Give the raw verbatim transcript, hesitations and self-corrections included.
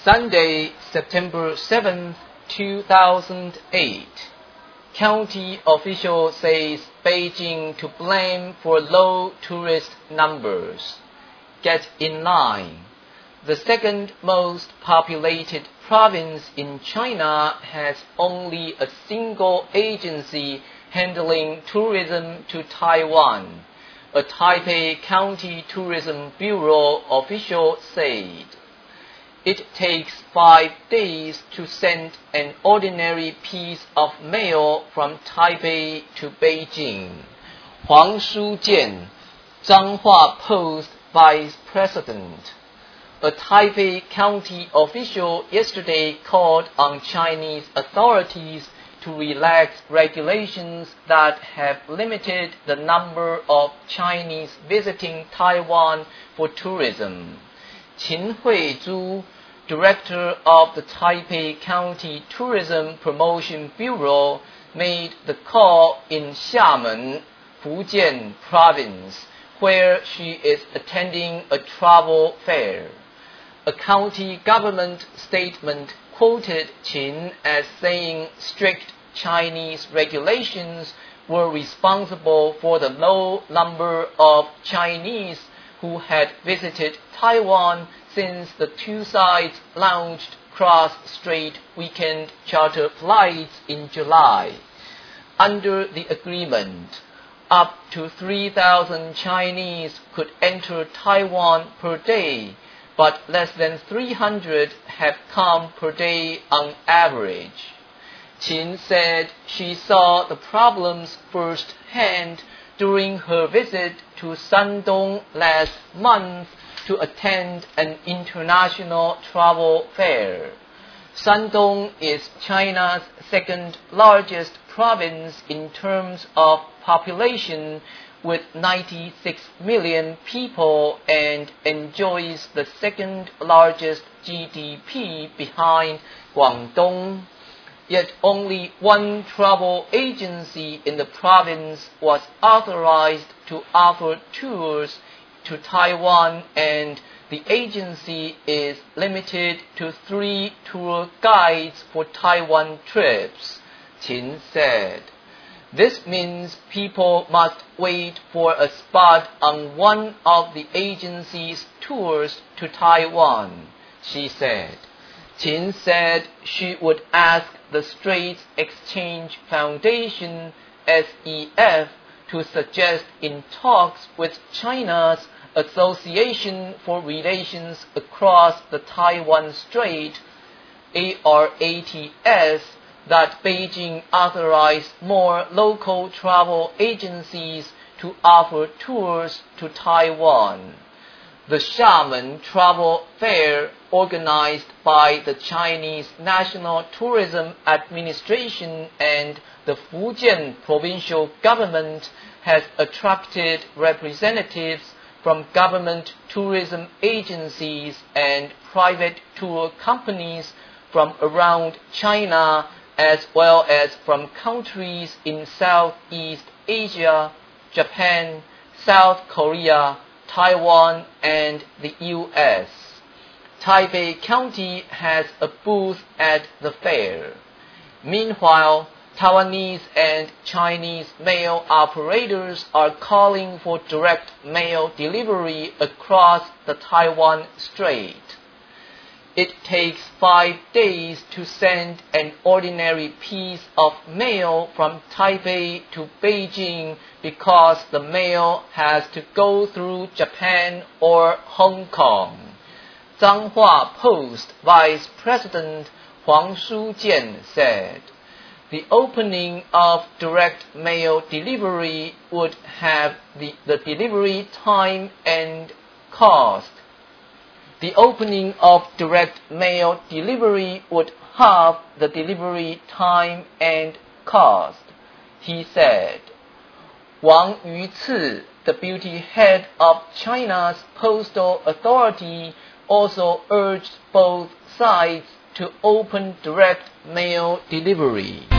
Sunday, September seventh, two thousand eight. County official says Beijing to blame for low tourist numbers. Get in line. The second most populated province in China has only a single agency handling tourism to Taiwan, a Taipei County Tourism Bureau official said. It takes five days to send an ordinary piece of mail from Taipei to Beijing. Huang Shujian, Zhanghua Post Vice President. A Taipei County official yesterday called on Chinese authorities to relax regulations that have limited the number of Chinese visiting Taiwan for tourism. Qin Huizhu, director of the Taipei County Tourism Promotion Bureau, made the call in Xiamen, Fujian Province, where she is attending a travel fair. A county government statement quoted Qin as saying strict Chinese regulations were responsible for the low number of Chinese who had visited Taiwan since the two sides launched cross-strait weekend charter flights in July. Under the agreement, up to three thousand Chinese could enter Taiwan per day, but less than three hundred have come per day on average. Qin said she saw the problems firsthand during her visit to Shandong last month to attend an international travel fair. Shandong is China's second largest province in terms of population, with ninety-six million people, and enjoys the second largest G D P behind Guangdong. Yet only one travel agency in the province was authorized to offer tours to Taiwan, and the agency is limited to three tour guides for Taiwan trips, Qin said. This means people must wait for a spot on one of the agency's tours to Taiwan, she said. Qin said she would ask the Straits Exchange Foundation, S E F, to suggest in talks with China's Association for Relations Across the Taiwan Strait, A R A T S, that Beijing authorize more local travel agencies to offer tours to Taiwan. The Xiamen Travel Fair, organized by the Chinese National Tourism Administration and the Fujian provincial government, has attracted representatives from government tourism agencies and private tour companies from around China, as well as from countries in Southeast Asia, Japan, South Korea, Taiwan, and the U S Taipei County has a booth at the fair. Meanwhile, Taiwanese and Chinese mail operators are calling for direct mail delivery across the Taiwan Strait. It takes five days to send an ordinary piece of mail from Taipei to Beijing because the mail has to go through Japan or Hong Kong. Zhanghua Post Vice President Huang Shujian said. The opening of direct mail delivery would have the, the delivery time and cost. The opening of direct mail delivery would halve the delivery time and cost, he said. Wang Yuci, deputy head of China's Postal Authority, also urged both sides to open direct mail delivery.